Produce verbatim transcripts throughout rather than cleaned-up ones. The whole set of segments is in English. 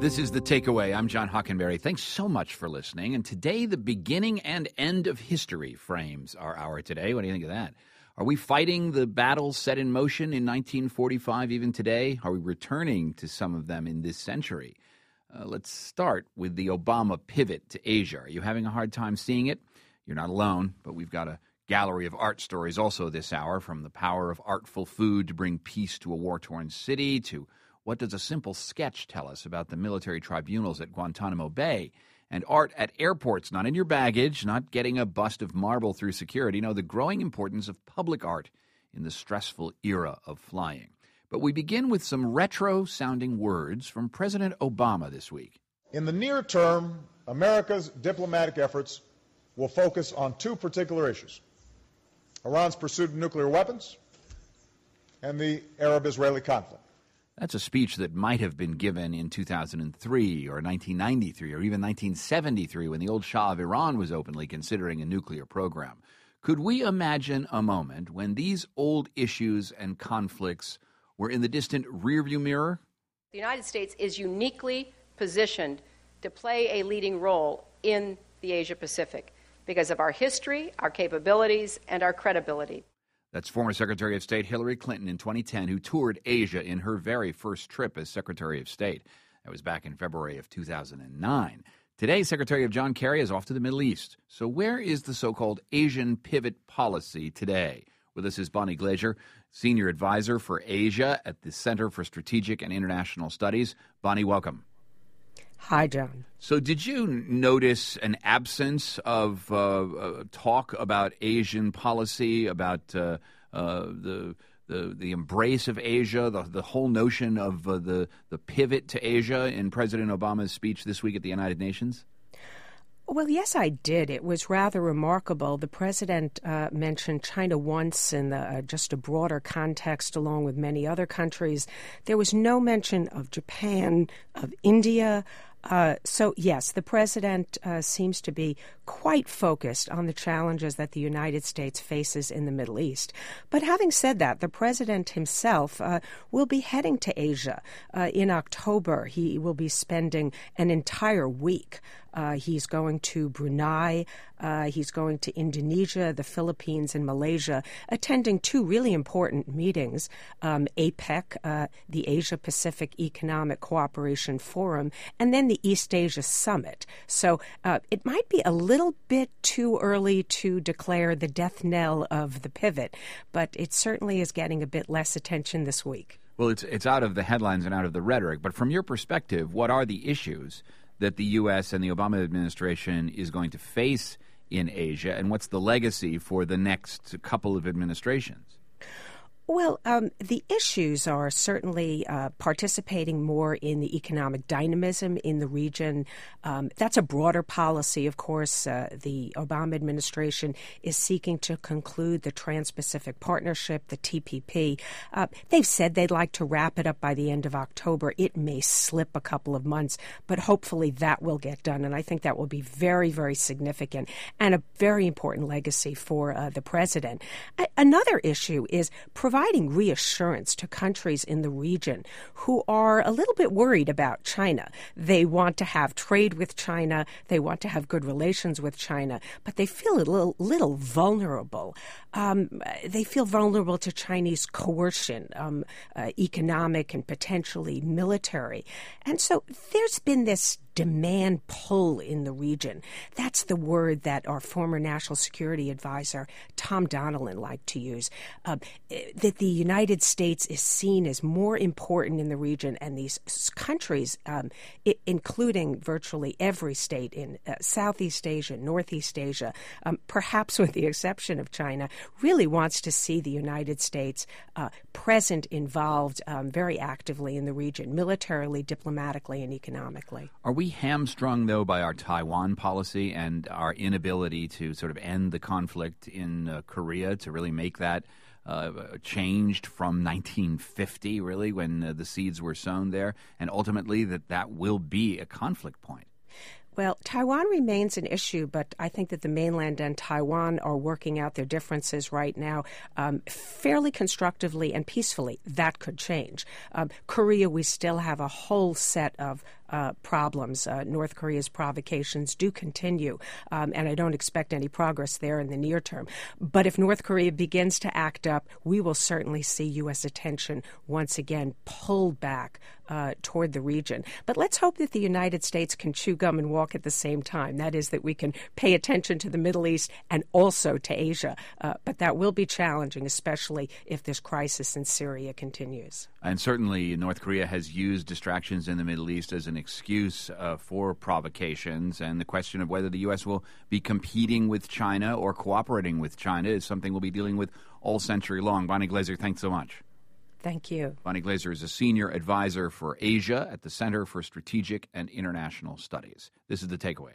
This is The Takeaway. I'm John Hockenberry. Thanks so much for listening. And today, the beginning and end of history frames our hour today. What do you think of that? Are we fighting the battles set in motion in nineteen forty-five even today? Are we returning to some of them in this century? Uh, let's start with the Obama pivot to Asia. Are you having a hard time seeing it? You're not alone, but we've got a gallery of art stories also this hour, from the power of artful food to bring peace to a war-torn city, to what does a simple sketch tell us about the military tribunals at Guantanamo Bay, and art at airports, not in your baggage, not getting a bust of marble through security. No, the growing importance of public art in the stressful era of flying. But we begin with some retro-sounding words from President Obama this week. In the near term, America's diplomatic efforts will focus on two particular issues: Iran's pursuit of nuclear weapons and the Arab-Israeli conflict. That's a speech that might have been given in two thousand three or nineteen ninety-three or even nineteen seventy-three when the old Shah of Iran was openly considering a nuclear program. Could we imagine a moment when these old issues and conflicts were in the distant rearview mirror? The United States is uniquely positioned to play a leading role in the Asia-Pacific because of our history, our capabilities, and our credibility. That's former Secretary of State Hillary Clinton in twenty ten, who toured Asia in her very first trip as Secretary of State. That was back in February of two thousand nine. Today, Secretary of John Kerry is off to the Middle East. So where is the so-called Asian pivot policy today? With us is Bonnie Glaser, Senior Advisor for Asia at the Center for Strategic and International Studies. Bonnie, welcome. Hi, John. So did you notice an absence of uh, uh, talk about Asian policy, about uh, uh, the, the the embrace of Asia, the, the whole notion of uh, the, the pivot to Asia in President Obama's speech this week at the United Nations? Well, yes, I did. It was rather remarkable. The president uh, mentioned China once in the, uh, just a broader context, along with many other countries. There was no mention of Japan, of India. Uh, so, yes, the president uh, seems to be quite focused on the challenges that the United States faces in the Middle East. But having said that, the president himself uh, will be heading to Asia uh, in October. He will be spending an entire week. Uh, he's going to Brunei, uh, he's going to Indonesia, the Philippines, and Malaysia, attending two really important meetings, um, APEC, uh, the Asia-Pacific Economic Cooperation Forum, and then the East Asia Summit. So uh, it might be a little bit too early to declare the death knell of the pivot, but it certainly is getting a bit less attention this week. Well, it's it's out of the headlines and out of the rhetoric, but from your perspective, what are the issues that the U S and the Obama administration is going to face in Asia, and what's the legacy for the next couple of administrations? Well, um, the issues are certainly uh, participating more in the economic dynamism in the region. Um, that's a broader policy, of course. Uh, the Obama administration is seeking to conclude the Trans-Pacific Partnership, the T P P. Uh, they've said they'd like to wrap it up by the end of October. It may slip a couple of months, but hopefully that will get done. And I think that will be very, very significant and a very important legacy for uh, the president. A- another issue is providing providing reassurance to countries in the region who are a little bit worried about China. They want to have trade with China. They want to have good relations with China, but they feel a little, little vulnerable. Um, they feel vulnerable to Chinese coercion, um, uh, economic and potentially military. And so there's been this demand pull in the region. That's the word that our former National Security Advisor, Tom Donilon, liked to use, uh, that the United States is seen as more important in the region, and these countries, um, I- including virtually every state in uh, Southeast Asia, Northeast Asia, um, perhaps with the exception of China, really wants to see the United States uh, present, involved um, very actively in the region, militarily, diplomatically, and economically. Are we hamstrung, though, by our Taiwan policy and our inability to sort of end the conflict in uh, Korea, to really make that uh, changed from nineteen fifty, really, when uh, the seeds were sown there, and ultimately that that will be a conflict point? Well, Taiwan remains an issue, but I think that the mainland and Taiwan are working out their differences right now um, fairly constructively and peacefully. That could change. Um, Korea, we still have a whole set of uh, problems. Uh, North Korea's provocations do continue, um, and I don't expect any progress there in the near term. But if North Korea begins to act up, we will certainly see U S attention once again pulled back uh, toward the region. But let's hope that the United States can chew gum and walk at the same time. That is, that we can pay attention to the Middle East and also to Asia. Uh, but that will be challenging, especially if this crisis in Syria continues. And certainly North Korea has used distractions in the Middle East as an excuse uh, for provocations. And the question of whether the U S will be competing with China or cooperating with China is something we'll be dealing with all century long. Bonnie Glaser, thanks so much. Thank you. Bonnie Glaser is a senior advisor for Asia at the Center for Strategic and International Studies. This is The Takeaway.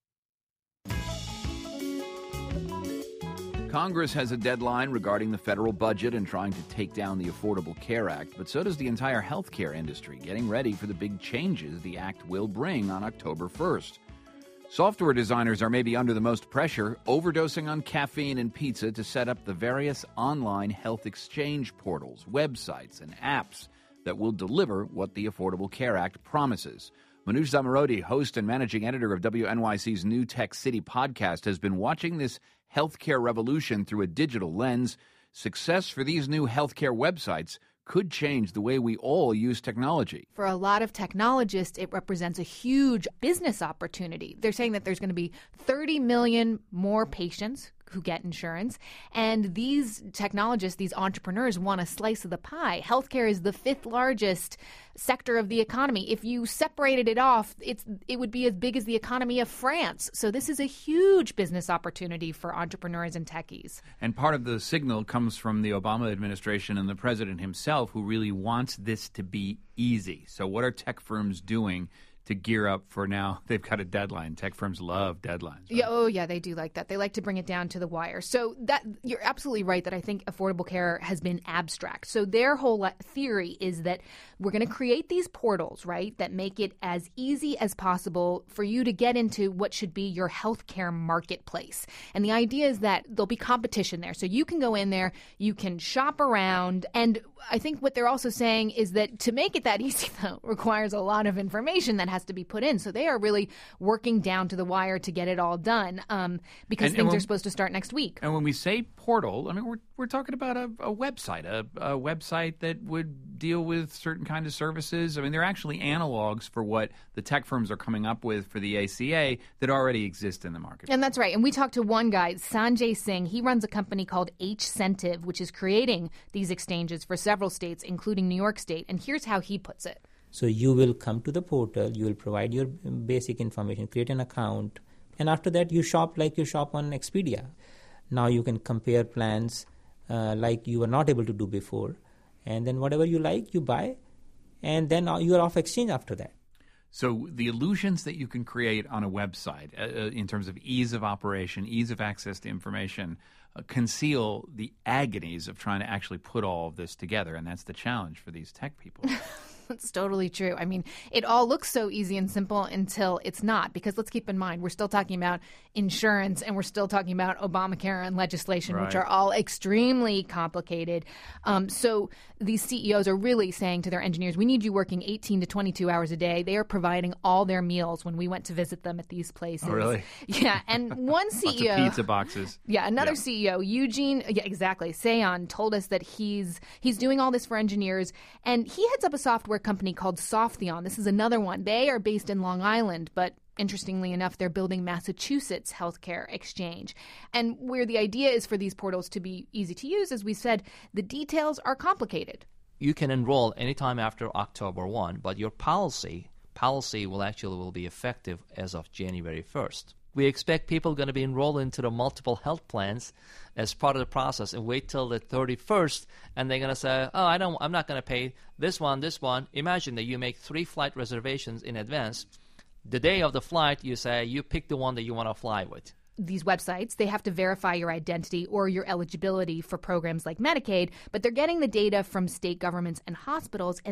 Congress has a deadline regarding the federal budget and trying to take down the Affordable Care Act, but so does the entire healthcare industry, getting ready for the big changes the act will bring on October first. Software designers are maybe under the most pressure, overdosing on caffeine and pizza to set up the various online health exchange portals, websites, and apps that will deliver what the Affordable Care Act promises. Manoush Zomorodi, host and managing editor of W N Y C's New Tech City podcast, has been watching this healthcare revolution through a digital lens. Success for these new healthcare websites could change the way we all use technology. For a lot of technologists, it represents a huge business opportunity. They're saying that there's going to be thirty million more patients who get insurance. And these technologists, these entrepreneurs want a slice of the pie. Healthcare is the fifth largest sector of the economy. If you separated it off, it's it would be as big as the economy of France. So this is a huge business opportunity for entrepreneurs and techies. And part of the signal comes from the Obama administration and the president himself, who really wants this to be easy. So what are tech firms doing to gear up for now? They've got a deadline. Tech firms love deadlines. Right? Yeah, oh, yeah, they do like that. They like to bring it down to the wire. So that you're absolutely right that I think Affordable Care has been abstract. So their whole theory is that we're going to create these portals, right, that make it as easy as possible for you to get into what should be your healthcare marketplace. And the idea is that there'll be competition there. So you can go in there, you can shop around. And I think what they're also saying is that to make it that easy, though, requires a lot of information that has to be put in. So they are really working down to the wire to get it all done um, because and, things and when, are supposed to start next week. And when we say portal, I mean, we're we're talking about a, a website, a, a website that would deal with certain kind of services. I mean, they're actually analogs for what the tech firms are coming up with for the A C A that already exist in the market. And that's right. And we talked to one guy, Sanjay Singh. He runs a company called Hcentive, which is creating these exchanges for several states, including New York State. And here's how he puts it. So you will come to the portal, you will provide your basic information, create an account, and after that you shop like you shop on Expedia. Now you can compare plans uh, like you were not able to do before, and then whatever you like, you buy, and then you are off exchange after that. So the illusions that you can create on a website uh, in terms of ease of operation, ease of access to information, uh, conceal the agonies of trying to actually put all of this together, and that's the challenge for these tech people. That's totally true. I mean, it all looks so easy and simple until it's not, because let's keep in mind, we're still talking about insurance and we're still talking about Obamacare and legislation, right, which are all extremely complicated. Um, so these C E Os are really saying to their engineers, we need you working eighteen to twenty-two hours a day. They are providing all their meals when we went to visit them at these places. Oh, really? Yeah. And one C E O. Lots of pizza boxes. Yeah. Another yeah. C E O, Eugene, yeah, exactly, Sayon, told us that he's he's doing all this for engineers, and he heads up a software company called Softheon. This is another one. They are based in Long Island, but interestingly enough, they're building Massachusetts healthcare exchange. And where the idea is for these portals to be easy to use, as we said, the details are complicated. You can enroll anytime after October first, but your policy policy will actually will be effective as of January first. We expect people going to be enrolled into the multiple health plans as part of the process and wait till the thirty-first, and they're going to say, oh, I don't, I'm not going to pay this one, this one. Imagine that you make three flight reservations in advance. The day of the flight, you say, you pick the one that you want to fly with. These websites, they have to verify your identity or your eligibility for programs like Medicaid, but they're getting the data from state governments and hospitals, and this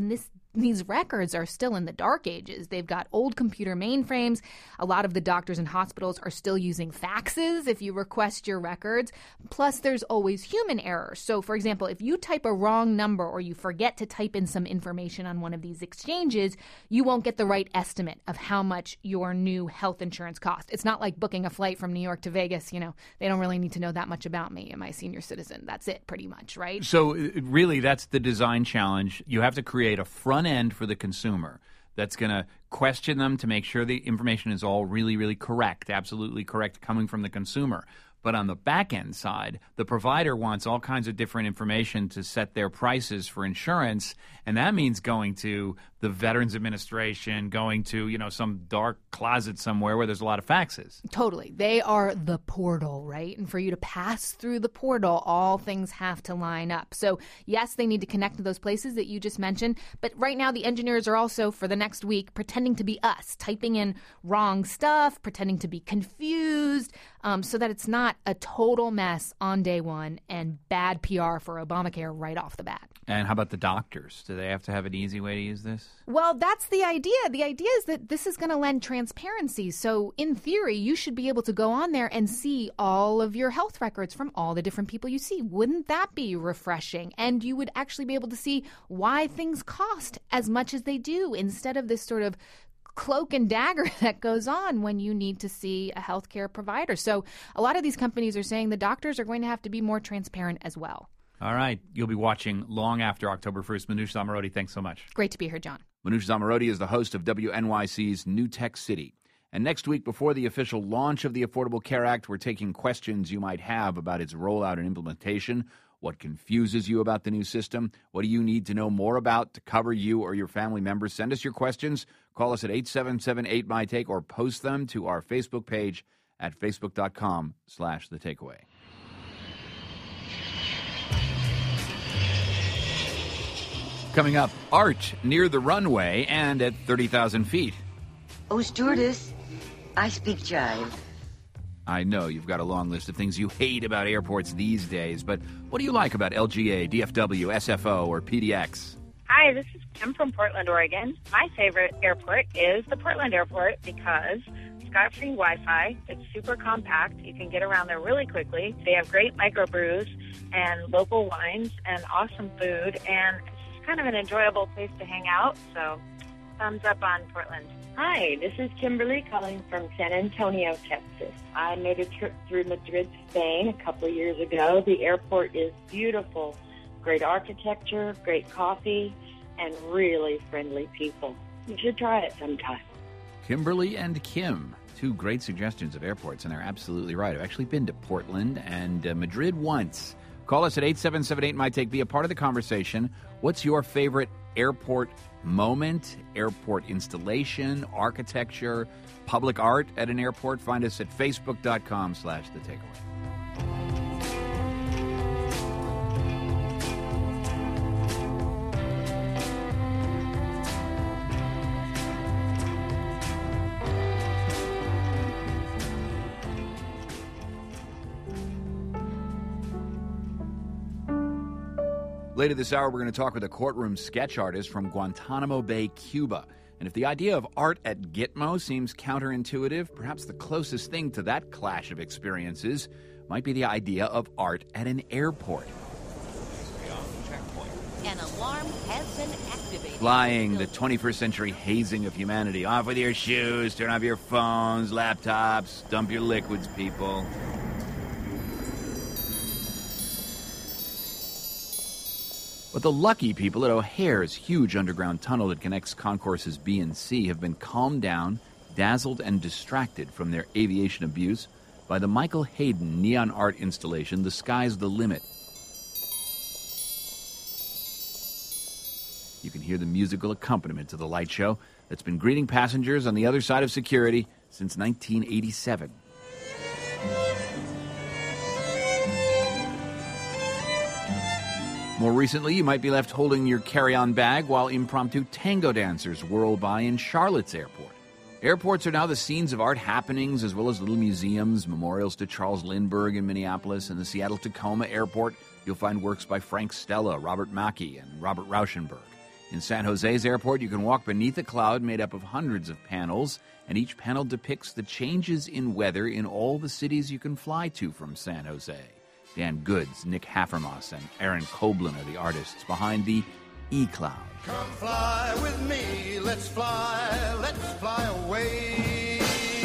these records are still in the dark ages. They've got old computer mainframes. A lot of the doctors and hospitals are still using faxes if you request your records. Plus, there's always human error. So, for example, if you type a wrong number or you forget to type in some information on one of these exchanges, you won't get the right estimate of how much your new health insurance costs. It's not like booking a flight from New York to Vegas. You know, they don't really need to know that much about me. Am I a senior citizen? That's it, pretty much, right? So, really, that's the design challenge. You have to create a front end for the consumer that's going to question them to make sure the information is all really, really correct, absolutely correct, coming from the consumer. But on the back end side, the provider wants all kinds of different information to set their prices for insurance, and that means going to the Veterans Administration, going to, you know, some dark closet somewhere where there's a lot of faxes. Totally. They are the portal, right? And for you to pass through the portal, all things have to line up. So, yes, they need to connect to those places that you just mentioned, but right now the engineers are also, for the next week, pretending to be us, typing in wrong stuff, pretending to be confused, um, so that it's not a total mess on day one and bad P R for Obamacare right off the bat. And how about the doctors? Do they have to have an easy way to use this? Well, that's the idea. The idea is that this is going to lend transparency. So in theory, you should be able to go on there and see all of your health records from all the different people you see. Wouldn't that be refreshing? And you would actually be able to see why things cost as much as they do instead of this sort of cloak and dagger that goes on when you need to see a healthcare provider. So a lot of these companies are saying the doctors are going to have to be more transparent as well. All right. You'll be watching long after October first. Manoush Zomorodi, thanks so much. Great to be here, John. Manoush Zomorodi is the host of W N Y C's New Tech City. And next week, before the official launch of the Affordable Care Act, we're taking questions you might have about its rollout and implementation. What confuses you about the new system? What do you need to know more about to cover you or your family members? Send us your questions. Call us at eight seven seven eight M Y Take or post them to our Facebook page at facebook.com slash the takeaway. Coming up, art near the runway and at thirty thousand feet. Oh, stewardess, I speak jive. I know you've got a long list of things you hate about airports these days, but what do you like about L G A, D F W, S F O, or P D X? Hi, this is Kim from Portland, Oregon. My favorite airport is the Portland Airport because it's got free Wi-Fi. It's super compact. You can get around there really quickly. They have great microbrews and local wines and awesome food, and it's just kind of an enjoyable place to hang out. So, thumbs up on Portland. Hi, this is Kimberly calling from San Antonio, Texas. I made a trip through Madrid, Spain a couple of years ago. The airport is beautiful. Great architecture, great coffee, and really friendly people. You should try it sometime. Kimberly and Kim, two great suggestions of airports, and they're absolutely right. I've actually been to Portland and uh, Madrid once. Call us at eight seven seven eight M Y Take. Be a part of the conversation. What's your favorite airport moment, airport installation, architecture, public art at an airport? Find us at facebook.com slash the takeaway. Later this hour, we're going to talk with a courtroom sketch artist from Guantanamo Bay, Cuba. And if the idea of art at Gitmo seems counterintuitive, perhaps the closest thing to that clash of experiences might be the idea of art at an airport. An alarm has been activated. Flying the twenty-first century hazing of humanity. Off with your shoes, turn off your phones, laptops, dump your liquids, people. But the lucky people at O'Hare's huge underground tunnel that connects concourses B and C have been calmed down, dazzled, and distracted from their aviation abuse by the Michael Hayden neon art installation, The Sky's the Limit. You can hear the musical accompaniment to the light show that's been greeting passengers on the other side of security since nineteen eighty-seven. More recently, you might be left holding your carry-on bag while impromptu tango dancers whirl by in Charlotte's airport. Airports are now the scenes of art happenings, as well as little museums, memorials to Charles Lindbergh in Minneapolis. And the Seattle-Tacoma Airport, you'll find works by Frank Stella, Robert Mackie, and Robert Rauschenberg. In San Jose's airport, you can walk beneath a cloud made up of hundreds of panels, and each panel depicts the changes in weather in all the cities you can fly to from San Jose. Dan Goods, Nick Haffermoss, and Aaron Koblin are the artists behind the E-Cloud. Come fly with me, let's fly, let's fly away.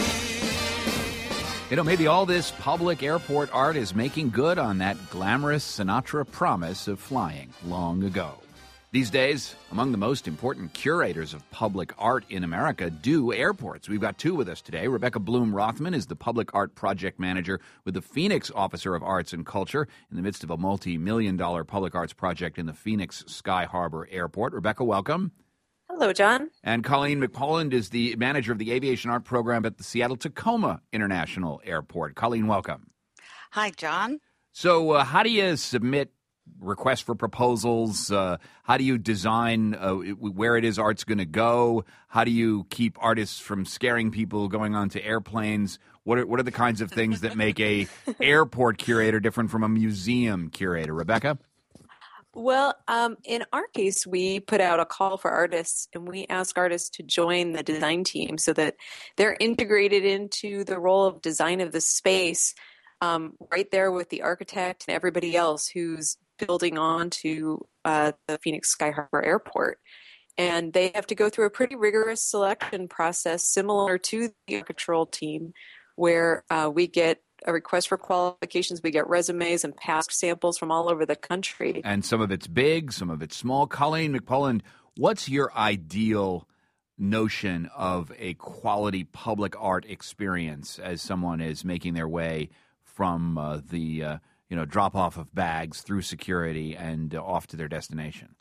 You know, maybe all this public airport art is making good on that glamorous Sinatra promise of flying long ago. These days, among the most important curators of public art in America do airports. We've got two with us today. Rebecca Bloom Rothman is the Public Art Project Manager with the Phoenix Officer of Arts and Culture in the midst of a multi-million dollar public arts project in the Phoenix Sky Harbor Airport. Rebecca, welcome. Hello, John. And Colleen McPolland is the Manager of the Aviation Art Program at the Seattle-Tacoma International Airport. Colleen, welcome. Hi, John. So uh, how do you submit requests for proposals? Uh, how do you design uh, where it is art's going to go? How do you keep artists from scaring people going onto airplanes? What are, what are the kinds of things that make a airport curator different from a museum curator? Rebecca? Well, um, in our case, we put out a call for artists, and we ask artists to join the design team so that they're integrated into the role of design of the space, um, right there with the architect and everybody else who's building on to uh, the Phoenix Sky Harbor Airport. And they have to go through a pretty rigorous selection process similar to the architectural team, where uh, we get a request for qualifications, we get resumes and past samples from all over the country. And some of it's big, some of it's small. Colleen McPolland, what's your ideal notion of a quality public art experience as someone is making their way from uh, the uh, you know, drop off of bags through security and uh, off to their destination?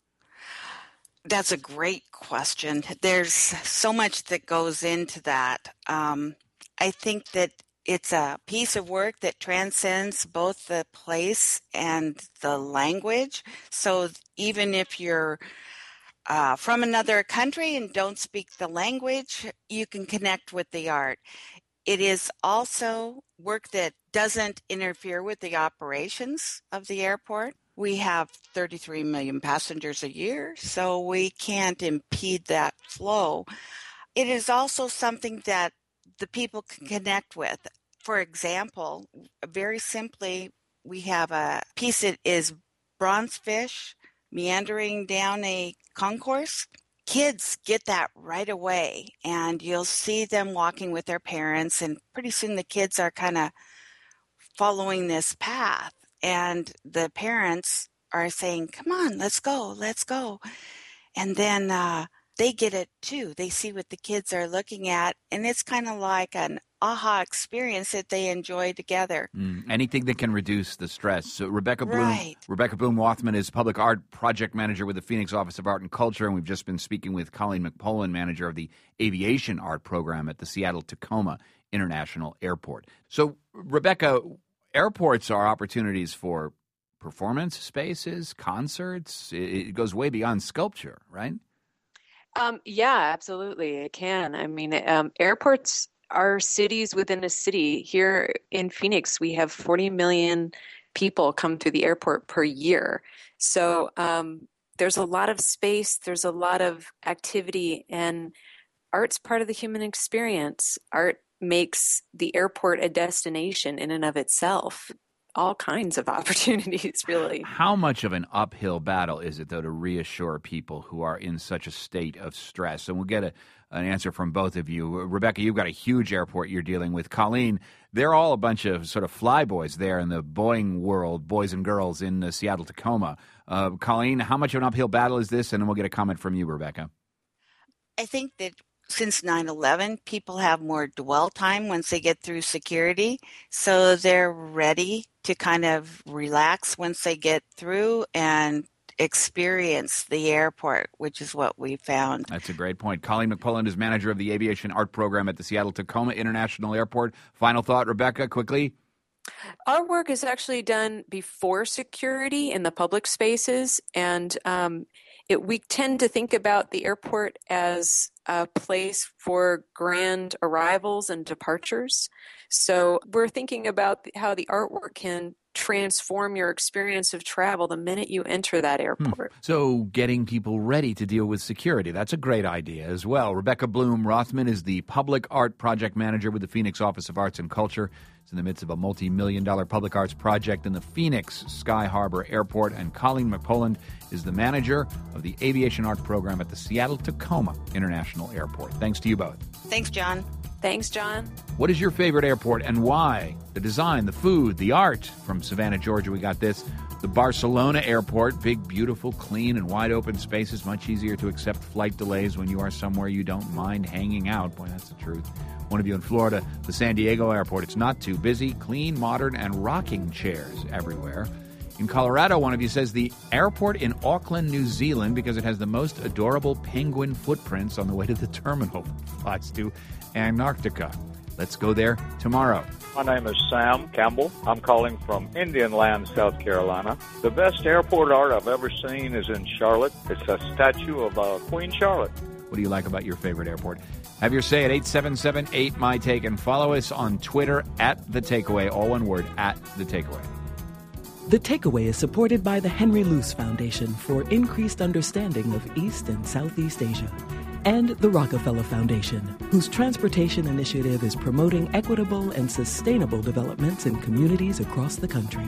That's a great question. There's so much that goes into that. Um, I think that it's a piece of work that transcends both the place and the language. So even if you're uh, from another country and don't speak the language, you can connect with the art. It is also work that doesn't interfere with the operations of the airport. We have thirty-three million passengers a year, so we can't impede that flow. It is also something that the people can connect with. For example, very simply, we have a piece that is bronze fish meandering down a concourse. Kids get that right away, and you'll see them walking with their parents, and pretty soon the kids are kind of following this path, and the parents are saying, come on, let's go, let's go. And then uh, they get it too. They see what the kids are looking at, and it's kind of like an aha experience that they enjoy together. Mm, anything that can reduce the stress. So Rebecca Bloom, right. Rebecca Bloom Rothman is Public Art Project Manager with the Phoenix Office of Art and Culture, and we've just been speaking with Colleen McPolland, Manager of the Aviation Art Program at the Seattle-Tacoma International Airport. So, Rebecca, airports are opportunities for performance spaces, concerts. It, it goes way beyond sculpture, right? Um, yeah, absolutely. It can. I mean, um, airports are cities within a city. Here in Phoenix, we have forty million people come through the airport per year. So um, there's a lot of space, there's a lot of activity, and art's part of the human experience. Art makes the airport a destination in and of itself. All kinds of opportunities, really. How much of an uphill battle is it, though, to reassure people who are in such a state of stress? And we'll get a, an answer from both of you. Rebecca, you've got a huge airport you're dealing with. Colleen, they're all a bunch of sort of flyboys there in the Boeing world, boys and girls in uh, Seattle-Tacoma. Uh, Colleen, how much of an uphill battle is this? And then we'll get a comment from you, Rebecca. I think that since nine eleven, people have more dwell time once they get through security, so they're ready to kind of relax once they get through and experience the airport, which is what we found. That's a great point. Colleen McPolland is Manager of the Aviation Art Program at the Seattle-Tacoma International Airport. Final thought, Rebecca, quickly. Our work is actually done before security in the public spaces, and um, it, we tend to think about the airport as a place for grand arrivals and departures. So we're thinking about how the artwork can transform your experience of travel the minute you enter that airport. Hmm. So getting people ready to deal with security, that's a great idea as well. Rebecca Bloom Rothman is the Public Art Project Manager with the Phoenix Office of Arts and Culture. It's in the midst of a multi-million dollar public arts project in the Phoenix Sky Harbor Airport. And Colleen McPoland is the manager of the Aviation Art Program at the Seattle-Tacoma International Airport. Thanks to you both. Thanks, John. Thanks, John. What is your favorite airport and why? The design, the food, the art. From Savannah, Georgia, we got this. The Barcelona Airport, big, beautiful, clean, and wide open spaces. Much easier to accept flight delays when you are somewhere you don't mind hanging out. Boy, that's the truth. One of you in Florida, the San Diego Airport. It's not too busy, clean, modern, and rocking chairs everywhere. In Colorado, one of you says the airport in Auckland, New Zealand, because it has the most adorable penguin footprints on the way to the terminal. Flies to Antarctica. Let's go there tomorrow. My name is Sam Campbell. I'm calling from Indian Land, South Carolina. The best airport art I've ever seen is in Charlotte. It's a statue of uh, Queen Charlotte. What do you like about your favorite airport? Have your say at eight seven seven eight my take and follow us on Twitter at The Takeaway, all one word, at The Takeaway. The Takeaway is supported by the Henry Luce Foundation for increased understanding of East and Southeast Asia, and the Rockefeller Foundation, whose transportation initiative is promoting equitable and sustainable developments in communities across the country.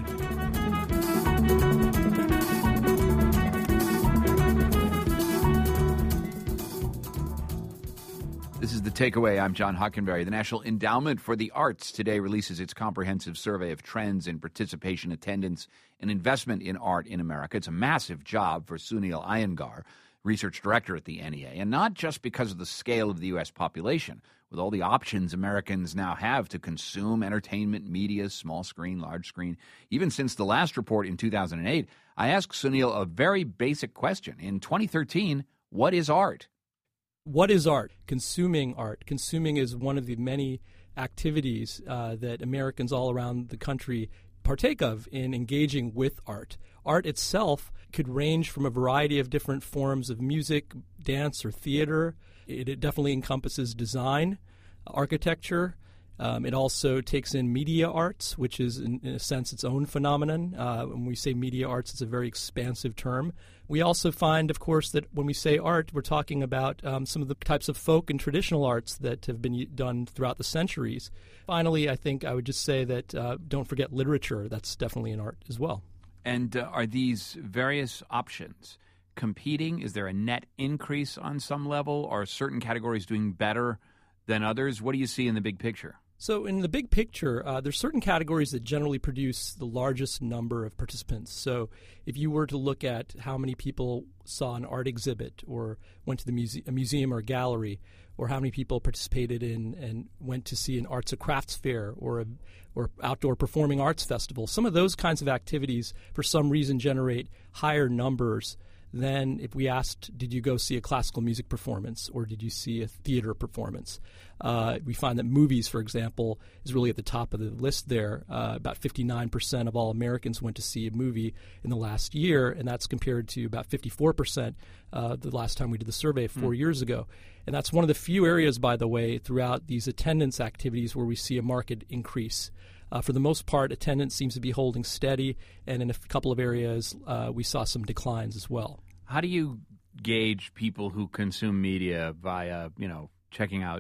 This is The Takeaway. I'm John Hockenberry. The National Endowment for the Arts today releases its comprehensive survey of trends in participation, attendance, and investment in art in America. It's a massive job for Sunil Iyengar, research director at the N E A, and not just because of the scale of the U S population. With all the options Americans now have to consume entertainment, media, small screen, large screen. Even since the last report in two thousand eight, I asked Sunil a very basic question. In twenty thirteen, what is art? What is art? Consuming art. Consuming is one of the many activities uh, that Americans all around the country partake of in engaging with art. Art itself could range from a variety of different forms of music, dance, or theater. It, it definitely encompasses design, architecture. Um, it also takes in media arts, which is, in, in a sense, its own phenomenon. Uh, when we say media arts, it's a very expansive term. We also find, of course, that when we say art, we're talking about um, some of the types of folk and traditional arts that have been done throughout the centuries. Finally, I think I would just say that uh, don't forget literature. That's definitely an art as well. And uh, are these various options competing? Is there a net increase on some level? Are certain categories doing better than others? What do you see in the big picture? So in the big picture, uh, there's certain categories that generally produce the largest number of participants. So if you were to look at how many people saw an art exhibit or went to the muse- a museum or a gallery, or how many people participated in and went to see an arts and crafts fair or a or outdoor performing arts festival, some of those kinds of activities for some reason generate higher numbers than if we asked, did you go see a classical music performance or did you see a theater performance? Uh, we find that movies, for example, is really at the top of the list there. Uh, about fifty-nine percent of all Americans went to see a movie in the last year, and that's compared to about fifty-four percent uh, the last time we did the survey four mm. years ago. And that's one of the few areas, by the way, throughout these attendance activities where we see a marked increase. Uh, for the most part, attendance seems to be holding steady, and in a f- couple of areas, uh, we saw some declines as well. How do you gauge people who consume media via, you know, checking out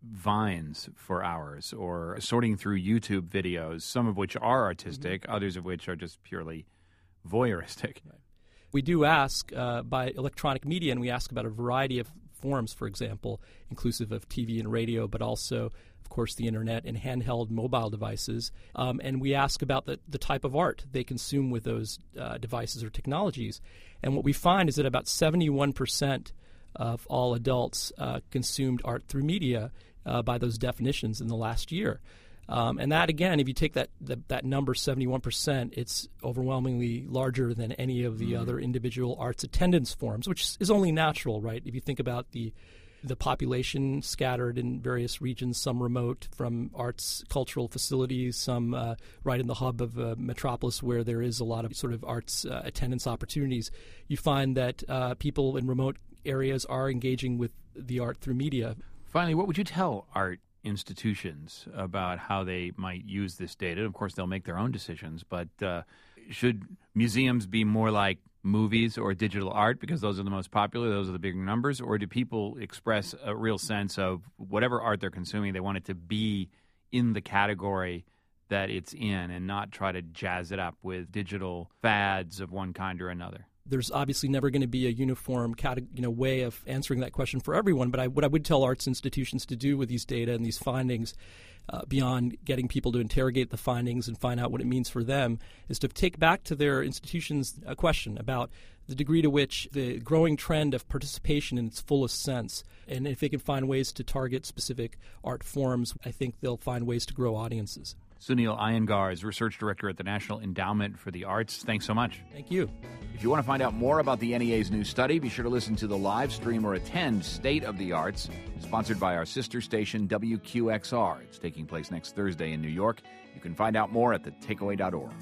Vines for hours or sorting through YouTube videos, some of which are artistic, mm-hmm. others of which are just purely voyeuristic? Right. We do ask uh, by electronic media, and we ask about a variety of forms, for example, inclusive of T V and radio, but also, of course, the internet and handheld mobile devices. Um, and we ask about the, the type of art they consume with those uh, devices or technologies. And what we find is that about seventy-one percent of all adults uh, consumed art through media uh, by those definitions in the last year. Um, and that, again, if you take that the, that number, seventy-one percent, it's overwhelmingly larger than any of the mm. other individual arts attendance forms, which is only natural, right? If you think about the the population scattered in various regions, some remote from arts, cultural facilities, some uh, right in the hub of a metropolis where there is a lot of sort of arts uh, attendance opportunities, you find that uh, people in remote areas are engaging with the art through media. Finally, what would you tell art institutions about how they might use this data. Of course, they'll make their own decisions, but uh, should museums be more like movies or digital art because those are the most popular, those are the bigger numbers, or do people express a real sense of whatever art they're consuming, they want it to be in the category that it's in and not try to jazz it up with digital fads of one kind or another? There's obviously never going to be a uniform cate- you know, way of answering that question for everyone, but I, what I would tell arts institutions to do with these data and these findings, uh, beyond getting people to interrogate the findings and find out what it means for them, is to take back to their institutions a question about the degree to which the growing trend of participation in its fullest sense. And if they can find ways to target specific art forms, I think they'll find ways to grow audiences. Sunil Iyengar is Research Director at the National Endowment for the Arts. Thanks so much. Thank you. If you want to find out more about the N E A's new study, be sure to listen to the live stream or attend State of the Arts, sponsored by our sister station, W Q X R. It's taking place next Thursday in New York. You can find out more at the takeaway dot org.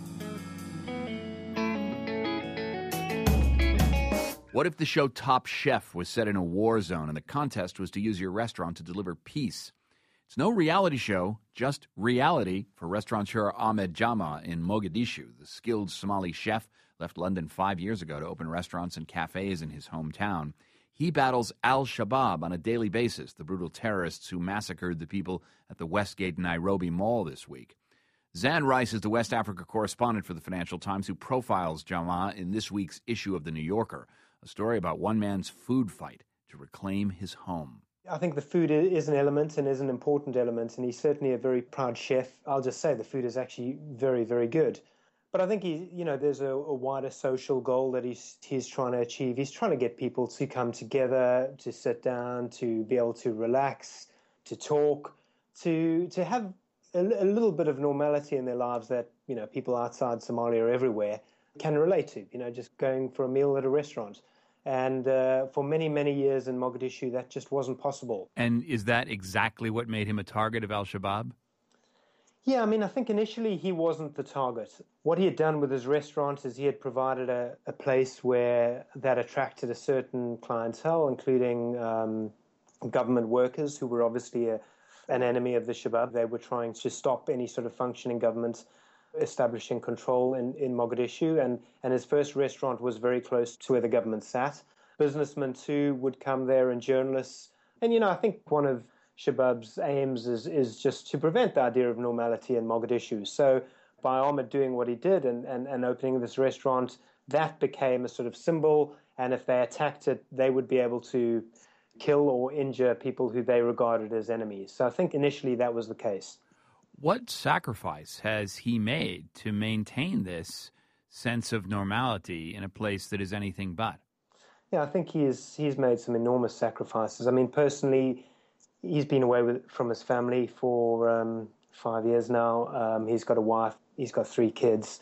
What if the show Top Chef was set in a war zone and the contest was to use your restaurant to deliver peace? It's no reality show, just reality for restaurateur Ahmed Jama in Mogadishu. The skilled Somali chef left London five years ago to open restaurants and cafes in his hometown. He battles al-Shabaab on a daily basis, the brutal terrorists who massacred the people at the Westgate Nairobi Mall this week. Zan Rice is the West Africa correspondent for the Financial Times who profiles Jama in this week's issue of The New Yorker, a story about one man's food fight to reclaim his home. I think the food is an element and is an important element, and he's certainly a very proud chef. I'll just say the food is actually very, very good. But I think he, you know, there's a, a wider social goal that he's he's trying to achieve. He's trying to get people to come together, to sit down, to be able to relax, to talk, to to have a, a little bit of normality in their lives that, you know, people outside Somalia or everywhere can relate to. You know, just going for a meal at a restaurant. And uh, for many, many years in Mogadishu, that just wasn't possible. And is that exactly what made him a target of al-Shabaab? Yeah, I mean, I think initially he wasn't the target. What he had done with his restaurant is he had provided a, a place where that attracted a certain clientele, including um, government workers who were obviously a, an enemy of the Shabaab. They were trying to stop any sort of functioning government establishing control in, in Mogadishu, and, and his first restaurant was very close to where the government sat. Businessmen, too, would come there, and journalists. And, you know, I think one of Shabaab's aims is, is just to prevent the idea of normality in Mogadishu. So by Ahmed doing what he did and, and, and opening this restaurant, that became a sort of symbol, and if they attacked it, they would be able to kill or injure people who they regarded as enemies. So I think initially that was the case. What sacrifice has he made to maintain this sense of normality in a place that is anything but? Yeah, I think he's he's made some enormous sacrifices. I mean, personally, he's been away with, from his family for um, five years now. Um, he's got a wife. He's got three kids.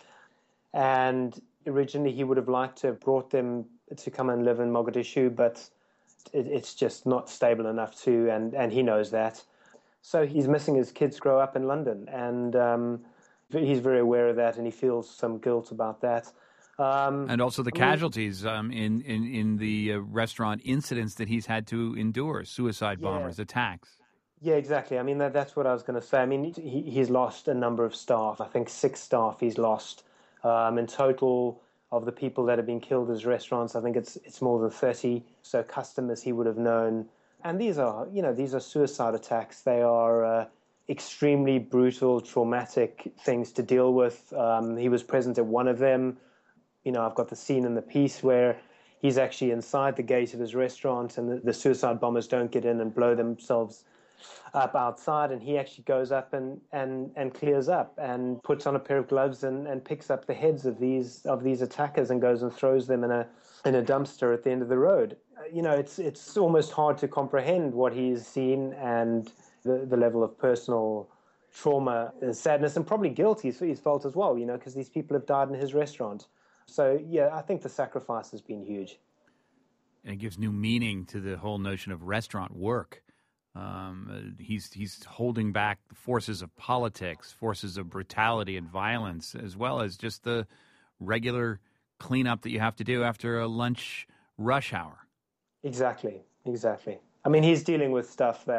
And originally he would have liked to have brought them to come and live in Mogadishu, but it, it's just not stable enough to, and, and he knows that. So he's missing his kids grow up in London, and um, he's very aware of that, and he feels some guilt about that. Um, and also the I mean, casualties um, in, in, in the uh, restaurant incidents that he's had to endure, suicide bombers, yeah. attacks. Yeah, exactly. I mean, that, that's what I was going to say. I mean, he, he's lost a number of staff. I think six staff he's lost. Um, in total, of the people that have been killed at his restaurants, I think it's it's more than thirty. So customers he would have known. And these are, you know, these are suicide attacks. They are uh, extremely brutal, traumatic things to deal with. Um, he was present at one of them. You know, I've got the scene in the piece where he's actually inside the gate of his restaurant, and the, the suicide bombers don't get in and blow themselves up outside. And he actually goes up and, and, and clears up and puts on a pair of gloves and, and picks up the heads of these of these attackers and goes and throws them in a in a dumpster at the end of the road. You know, it's it's almost hard to comprehend what he's seen and the, the level of personal trauma and sadness and probably guilt he's, he's felt as well, you know, because these people have died in his restaurant. So, yeah, I think the sacrifice has been huge. And it gives new meaning to the whole notion of restaurant work. Um, uh, he's he's holding back the forces of politics, forces of brutality and violence, as well as just the regular cleanup that you have to do after a lunch rush hour. Exactly, exactly. I mean, he's dealing with stuff that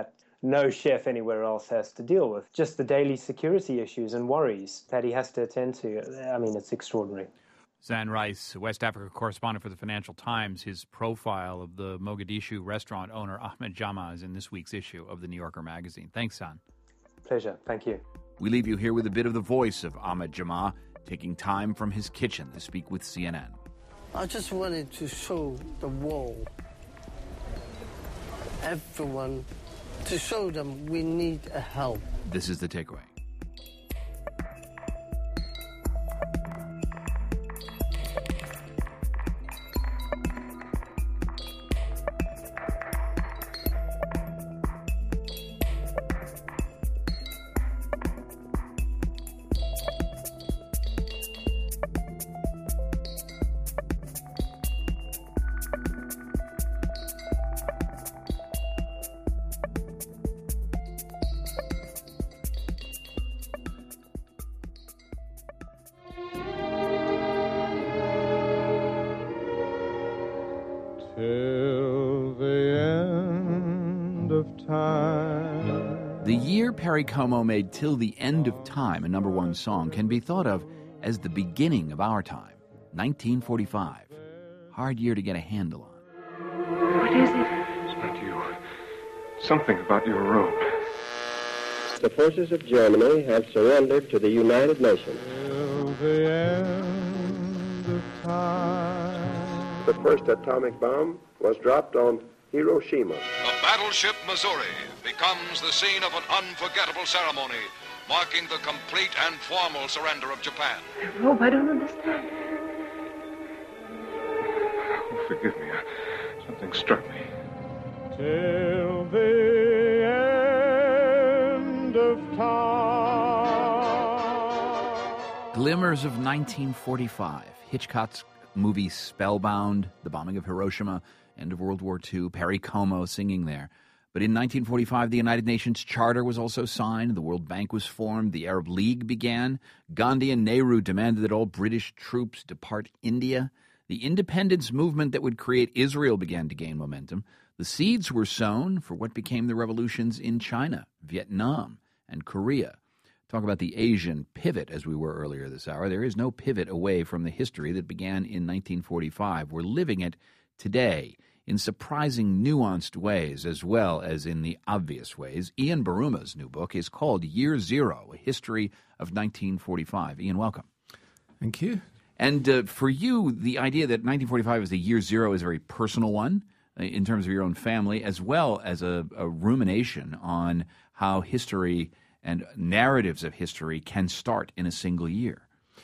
no chef anywhere else has to deal with. Just the daily security issues and worries that he has to attend to. I mean, it's extraordinary. Zan Rice, West Africa correspondent for the Financial Times. His profile of the Mogadishu restaurant owner Ahmed Jama is in this week's issue of the New Yorker magazine. Thanks, Zan. Pleasure. Thank you. We leave you here with a bit of the voice of Ahmed Jama, taking time from his kitchen to speak with C N N. I just wanted to show the world, everyone, to show them we need a help. This is The Takeaway. Till the end of time. The year Perry Como made Till the End of Time a number one song can be thought of as the beginning of our time, nineteen forty-five. Hard year to get a handle on. What is it? It's not you. Something about your robe. The forces of Germany have surrendered to the United Nations. Till the end of time. The first atomic bomb was dropped on Hiroshima. The battleship Missouri becomes the scene of an unforgettable ceremony, marking the complete and formal surrender of Japan. Robe, I don't understand. Oh, forgive me. Something struck me. Till the end of time. Glimmers of nineteen forty-five. Hitchcock's movie Spellbound, the bombing of Hiroshima, end of World War Two, Perry Como singing there. But in nineteen forty-five, the United Nations Charter was also signed, the World Bank was formed, the Arab League began, Gandhi and Nehru demanded that all British troops depart India, the independence movement that would create Israel began to gain momentum, the seeds were sown for what became the revolutions in China, Vietnam, and Korea. Talk about the Asian pivot, as we were earlier this hour. There is no pivot away from the history that began in nineteen forty-five. We're living it today in surprising, nuanced ways, as well as in the obvious ways. Ian Baruma's new book is called Year Zero, A History of nineteen forty-five. Ian, welcome. Thank you. And uh, for you, the idea that nineteen forty-five is the year zero is a very personal one uh, in terms of your own family, as well as a, a rumination on how history and narratives of history can start in a single year.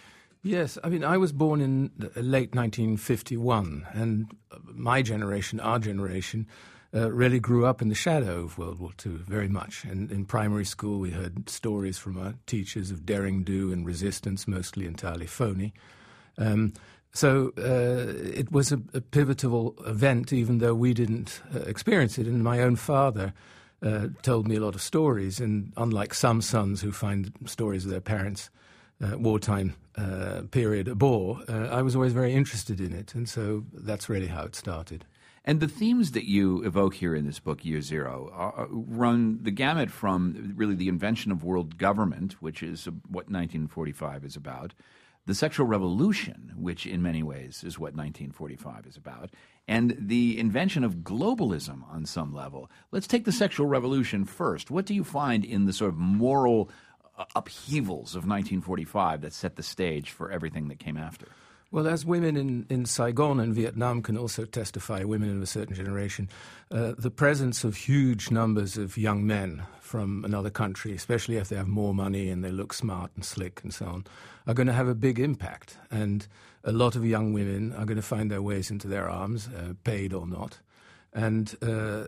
Yes, I mean, I was born in late nineteen fifty-one, and my generation, our generation, uh, really grew up in the shadow of World War Two very much. And in primary school, we heard stories from our teachers of daring do and resistance, mostly entirely phony. Um, so uh, it was a, a pivotal event, even though we didn't uh, experience it. And my own father uh, told me a lot of stories, and unlike some sons who find stories of their parents' Uh, wartime uh, period a bore, uh, I was always very interested in it, and so that's really how it started. And the themes that you evoke here in this book, Year Zero, are, run the gamut from really the invention of world government, which is what nineteen forty-five is about, the sexual revolution, which in many ways is what nineteen forty-five is about, and the invention of globalism on some level. Let's take the sexual revolution first. What do you find in the sort of moral upheavals of nineteen forty-five that set the stage for everything that came after? Well, as women in, in Saigon and Vietnam can also testify, women of a certain generation, uh, the presence of huge numbers of young men from another country, especially if they have more money and they look smart and slick and so on, are going to have a big impact. And a lot of young women are going to find their ways into their arms, uh, paid or not. And uh,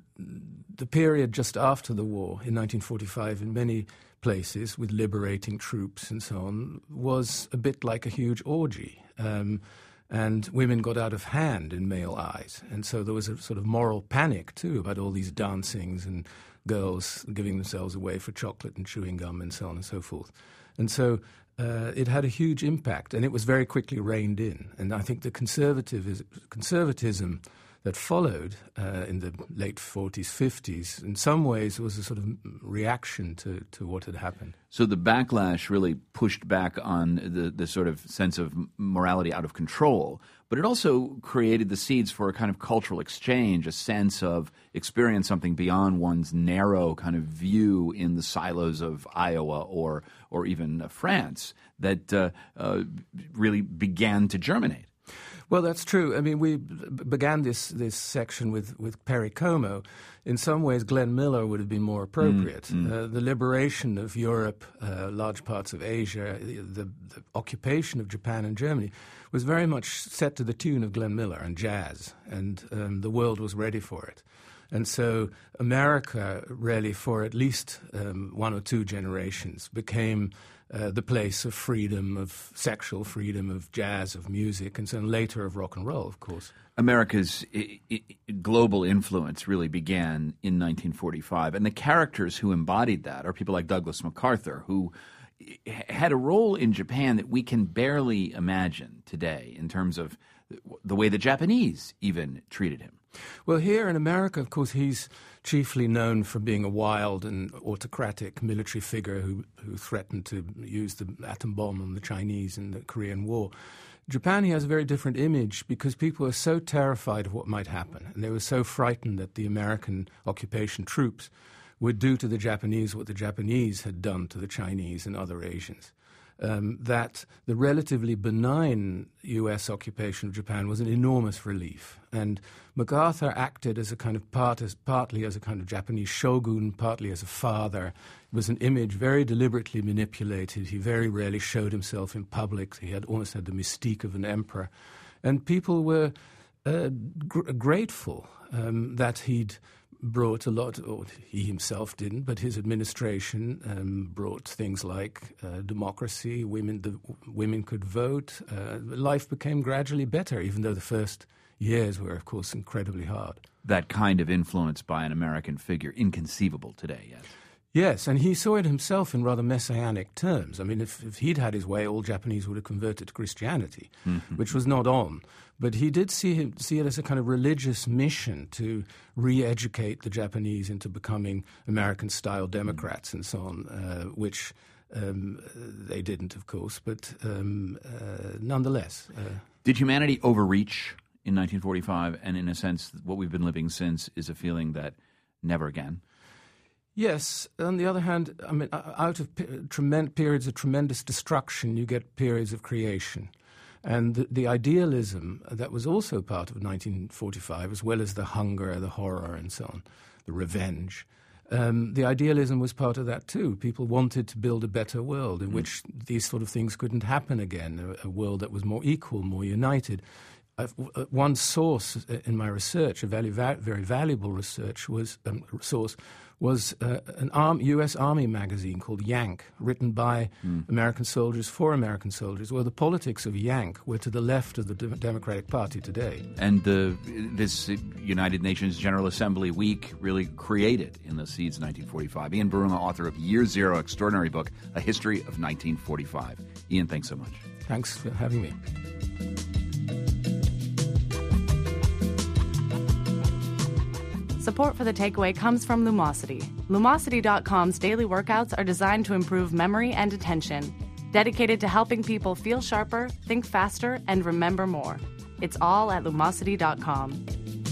the period just after the war, in nineteen forty-five, in many places with liberating troops and so on, was a bit like a huge orgy. Um, and women got out of hand in male eyes. And so there was a sort of moral panic, too, about all these dancings and girls giving themselves away for chocolate and chewing gum and so on and so forth. And so uh, it had a huge impact, and it was very quickly reined in. And I think the conservative is, conservatism that followed uh, in the late forties, fifties, in some ways was a sort of reaction to, to what had happened. So the backlash really pushed back on the, the sort of sense of morality out of control, but it also created the seeds for a kind of cultural exchange, a sense of experience something beyond one's narrow kind of view in the silos of Iowa or or even uh, France that uh, uh, really began to germinate. Well, that's true. I mean, we b- began this, this section with, with Perry Como. In some ways, Glenn Miller would have been more appropriate. Mm, mm. Uh, the liberation of Europe, uh, large parts of Asia, the, the occupation of Japan and Germany was very much set to the tune of Glenn Miller and jazz, and um, the world was ready for it. And so America, really, for at least um, one or two generations, became uh, the place of freedom, of sexual freedom, of jazz, of music, and so later of rock and roll, of course. America's I- I- global influence really began in nineteen forty-five, and the characters who embodied that are people like Douglas MacArthur, who had a role in Japan that we can barely imagine today in terms of the way the Japanese even treated him. Well, here in America, of course, he's chiefly known for being a wild and autocratic military figure who, who threatened to use the atom bomb on the Chinese in the Korean War. Japan, he has a very different image because people were so terrified of what might happen, and they were so frightened that the American occupation troops would do to the Japanese what the Japanese had done to the Chinese and other Asians. Um, that the relatively benign U S occupation of Japan was an enormous relief. And MacArthur acted as a kind of part, as, partly as a kind of Japanese shogun, partly as a father. It was an image very deliberately manipulated. He very rarely showed himself in public. He had almost had the mystique of an emperor. And people were uh, gr- grateful um, that he'd brought a lot, or he himself didn't, but his administration um, brought things like uh, democracy, women the, women could vote. Uh, life became gradually better, even though the first years were, of course, incredibly hard. That kind of influence by an American figure, inconceivable today, yes. Yes, and he saw it himself in rather messianic terms. I mean, if, if he'd had his way, all Japanese would have converted to Christianity, mm-hmm. which was not on. But he did see him, see it as a kind of religious mission to re-educate the Japanese into becoming American-style Democrats mm-hmm. and so on, uh, which um, they didn't, of course, but um, uh, nonetheless. Uh, did humanity overreach in nineteen forty-five? And in a sense, what we've been living since is a feeling that never again? Yes. On the other hand, I mean, out of pe- tremend- periods of tremendous destruction, you get periods of creation. And the, the idealism that was also part of nineteen forty-five, as well as the hunger, the horror, and so on, the revenge, um, the idealism was part of that too. People wanted to build a better world in mm. which these sort of things couldn't happen again, a, a world that was more equal, more united. Uh, one source in my research, a very, very valuable research was um, source, was uh, an arm, U S Army magazine called Yank, written by mm. American soldiers for American soldiers. Well, the politics of Yank were to the left of the De- Democratic Party today. And uh, this United Nations General Assembly week really created in the seeds of nineteen forty-five. Ian Buruma, author of Year Zero, extraordinary book, A History of nineteen forty-five. Ian, thanks so much. Thanks for having me. Support for The Takeaway comes from Lumosity. Lumosity dot com's daily workouts are designed to improve memory and attention, dedicated to helping people feel sharper, think faster, and remember more. It's all at Lumosity dot com.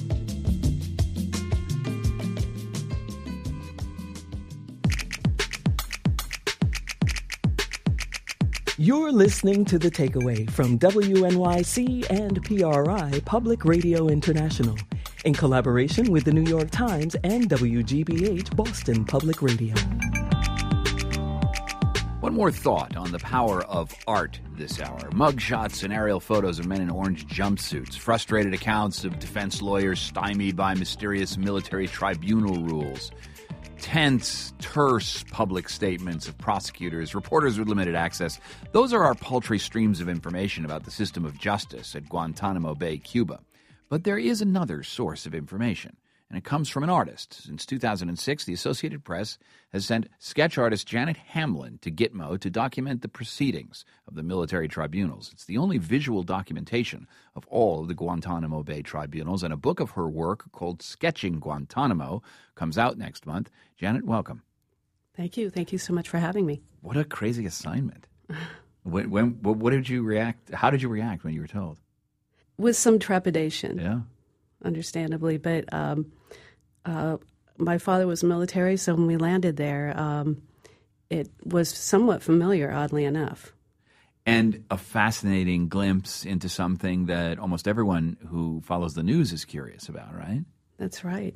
You're listening to The Takeaway from W N Y C and P R I Public Radio International, in collaboration with the New York Times and W G B H Boston Public Radio. One more thought on the power of art this hour. Mugshots and aerial photos of men in orange jumpsuits, frustrated accounts of defense lawyers stymied by mysterious military tribunal rules, tense, terse public statements of prosecutors, reporters with limited access. Those are our paltry streams of information about the system of justice at Guantanamo Bay, Cuba. But there is another source of information, and it comes from an artist. Since two thousand six, the Associated Press has sent sketch artist Janet Hamlin to Gitmo to document the proceedings of the military tribunals. It's the only visual documentation of all of the Guantanamo Bay tribunals, and a book of her work called Sketching Guantanamo comes out next month. Janet, welcome. Thank you. Thank you so much for having me. What a crazy assignment. when, when, what did you react? How did you react when you were told? With some trepidation. Yeah. Understandably. But um, uh, my father was military, so when we landed there, um, it was somewhat familiar, oddly enough. And a fascinating glimpse into something that almost everyone who follows the news is curious about, right? That's right.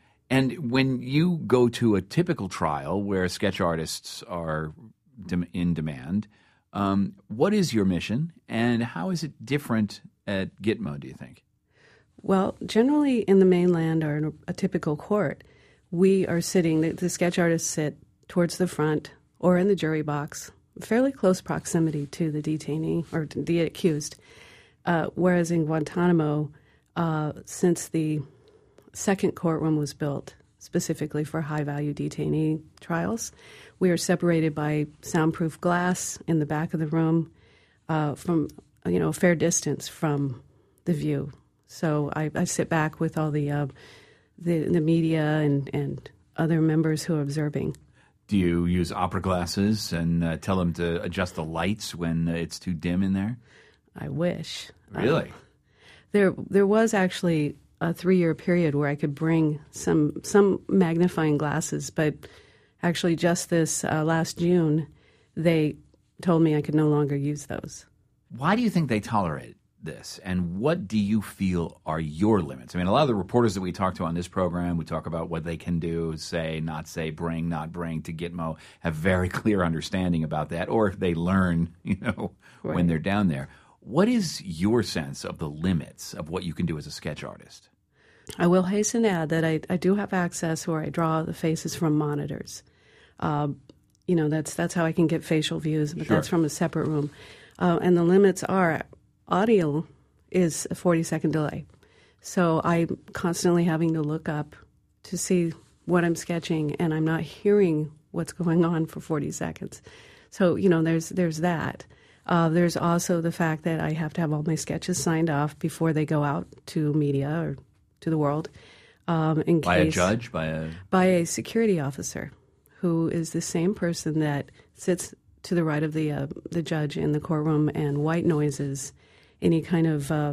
And when you go to a typical trial where sketch artists are de- in demand, um, what is your mission, and how is it different at Gitmo, do you think? Well, generally in the mainland or in a typical court, we are sitting, the, the sketch artists sit towards the front or in the jury box, fairly close proximity to the detainee or the accused. Uh, whereas in Guantanamo, uh, since the second courtroom was built specifically for high-value detainee trials, we are separated by soundproof glass in the back of the room uh, from, you know, a fair distance from the view. So I, I sit back with all the, uh, the the media and, and other members who are observing. Do you use opera glasses and uh, tell them to adjust the lights when it's too dim in there? I wish. Really? Uh, there there was actually a three-year period where I could bring some some magnifying glasses, but actually just this uh, last June, they told me I could no longer use those. Why do you think they tolerate this, and what do you feel are your limits? I mean, a lot of the reporters that we talk to on this program, we talk about what they can do, say, not say, bring, not bring to Gitmo, have very clear understanding about that, or if they learn, you know, Right. when they're down there. What is your sense of the limits of what you can do as a sketch artist? I will hasten to add that I, I do have access where I draw the faces from monitors. Uh, you know, that's that's how I can get facial views, but Sure. that's from a separate room. Uh, and the limits are audio is a forty-second delay. So I'm constantly having to look up to see what I'm sketching, and I'm not hearing what's going on for forty seconds. So, you know, there's there's that. Uh, there's also the fact that I have to have all my sketches signed off before they go out to media or to the world. Um, in By case, a judge? By a By a security officer who is the same person that sits to the right of the uh, the judge in the courtroom and white noises any kind of, uh,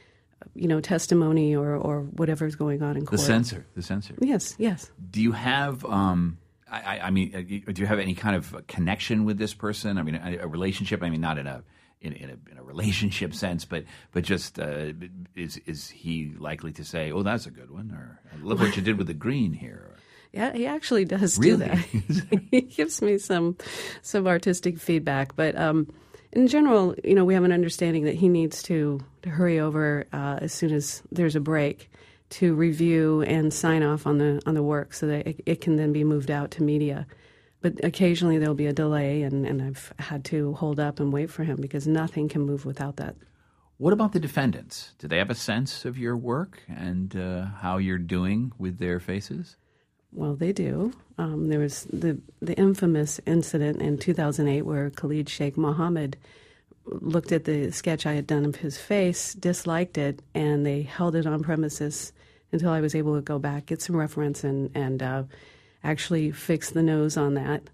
you know, testimony or, or whatever is going on in court. The censor, the censor. Yes, yes. Do you have, um, I, I mean, uh, do you have any kind of connection with this person? I mean, a, a relationship. I mean, not in a in, in a in a relationship sense, but but just uh, is is he likely to say, "Oh, that's a good one," or "Look what you did with the green here"? Or, Yeah, he actually does Really? do that. He gives me some some artistic feedback, but um, in general, you know, we have an understanding that he needs to, to hurry over uh, as soon as there's a break to review and sign off on the on the work so that it, it can then be moved out to media. But occasionally there'll be a delay, and, and I've had to hold up and wait for him because nothing can move without that. What about the defendants? Do they have a sense of your work and uh, how you're doing with their faces? Well, they do. Um, there was the the infamous incident in two thousand eight where Khalid Sheikh Mohammed looked at the sketch I had done of his face, disliked it, and they held it on premises until I was able to go back, get some reference, and, and uh, actually fix the nose on that.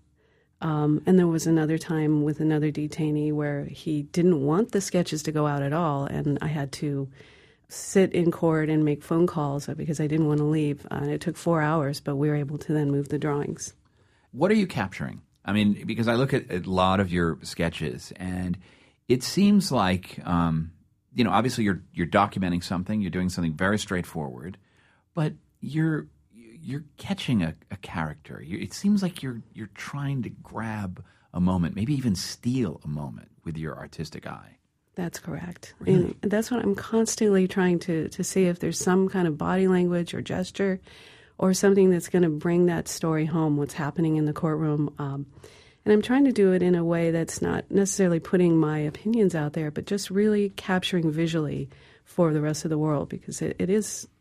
Um, and there was another time with another detainee where he didn't want the sketches to go out at all, and I had to sit in court and make phone calls because I didn't want to leave. Uh, and it took four hours, but we were able to then move the drawings. What are you capturing? I mean, because I look at a lot of your sketches, and it seems like, um, you know, obviously you're you're documenting something, you're doing something very straightforward, but you're you're catching a, a character. You, it seems like you're you're trying to grab a moment, maybe even steal a moment with your artistic eye. That's correct. Really? And that's what I'm constantly trying to, to see if there's some kind of body language or gesture or something that's going to bring that story home, what's happening in the courtroom. Um, and I'm trying to do it in a way that's not necessarily putting my opinions out there, but just really capturing visually for the rest of the world, because it, it is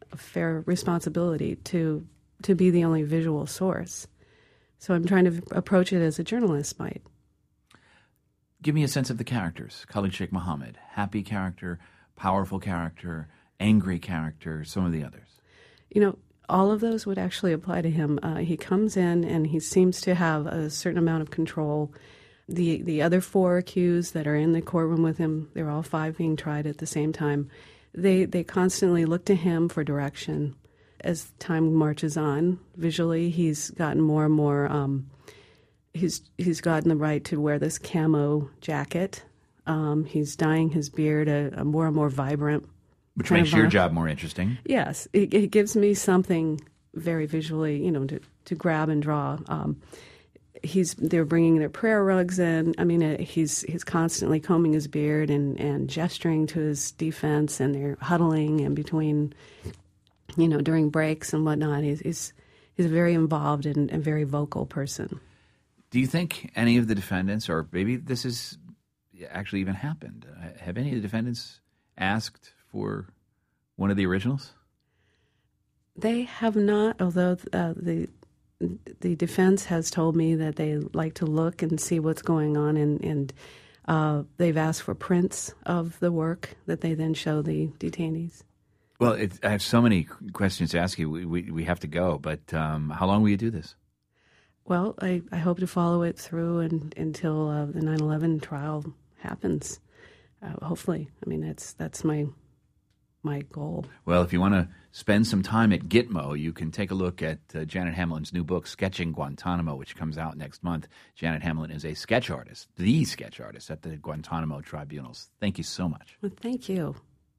a fair responsibility to to be the only visual source. So I'm trying to approach it as a journalist might. Give me a sense of the characters. Khalid Sheikh Mohammed, happy character, powerful character, angry character, some of the others. You know, all of those would actually apply to him. Uh, he comes in and he seems to have a certain amount of control. The the other four accused that are in the courtroom with him, they're all five being tried at the same time. They they constantly look to him for direction. As time marches on, visually, he's gotten more and more. Um, he's he's gotten the right to wear this camo jacket. Um, he's dyeing his beard a, a more and more vibrant. Which makes your job more interesting. Yes, it, it gives me something very visually, you know, to, to grab and draw. Um, he's they're bringing their prayer rugs in. I mean, uh, he's he's constantly combing his beard and, and gesturing to his defense, and they're huddling in between, you know, during breaks and whatnot. He's he's, he's a very involved and, and very vocal person. Do you think any of the defendants, or maybe this has actually even happened, uh, have any of the defendants asked for one of the originals? They have not, although uh, the the defense has told me that they like to look and see what's going on, and, and uh, they've asked for prints of the work that they then show the detainees. Well, it, I have so many questions to ask you. We, we, we have to go, but um, how long will you do this? Well, I, I hope to follow it through and, until uh, the nine eleven trial happens, uh, hopefully. I mean, that's that's my... my goal. Well, if you want to spend some time at Gitmo, you can take a look at uh, Janet Hamlin's new book, Sketching Guantanamo, which comes out next month. Janet Hamlin is a sketch artist, the sketch artist at the Guantanamo Tribunals. Thank you so much. Well, thank you.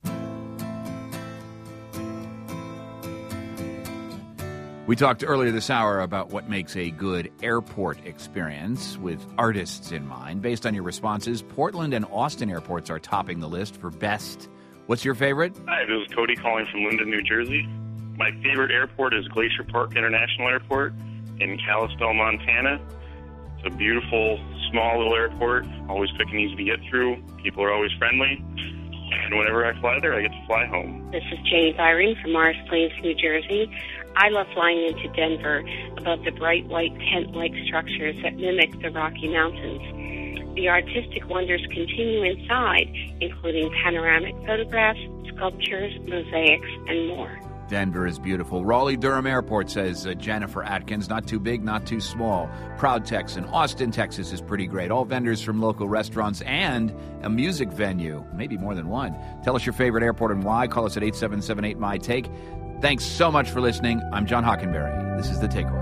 We talked earlier this hour about what makes a good airport experience with artists in mind. Based on your responses, Portland and Austin airports are topping the list for best. What's your favorite? Hi, this is Cody calling from Linden, New Jersey. My favorite airport is Glacier Park International Airport in Kalispell, Montana. It's a beautiful, small little airport, always quick and easy to get through. People are always friendly. And whenever I fly there, I get to fly home. This is Jane Byron from Morris Plains, New Jersey. I love flying into Denver above the bright white tent-like structures that mimic the Rocky Mountains. The artistic wonders continue inside, including panoramic photographs, sculptures, mosaics, and more. Denver is beautiful. Raleigh-Durham Airport, says uh, Jennifer Atkins. Not too big, not too small. Proud Texan. Austin, Texas is pretty great. All vendors from local restaurants and a music venue. Maybe more than one. Tell us your favorite airport and why. Call us at eight seven seven eight, M Y Take. Thanks so much for listening. I'm John Hockenberry. This is The Takeaway.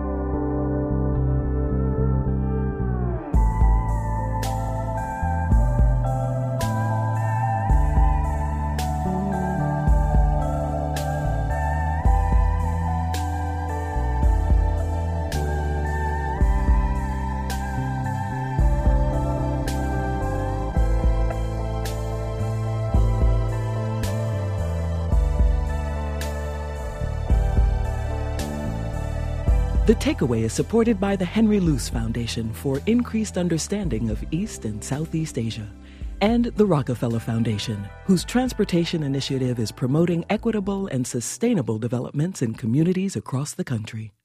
The Takeaway is supported by the Henry Luce Foundation for increased understanding of East and Southeast Asia, and the Rockefeller Foundation, whose transportation initiative is promoting equitable and sustainable developments in communities across the country.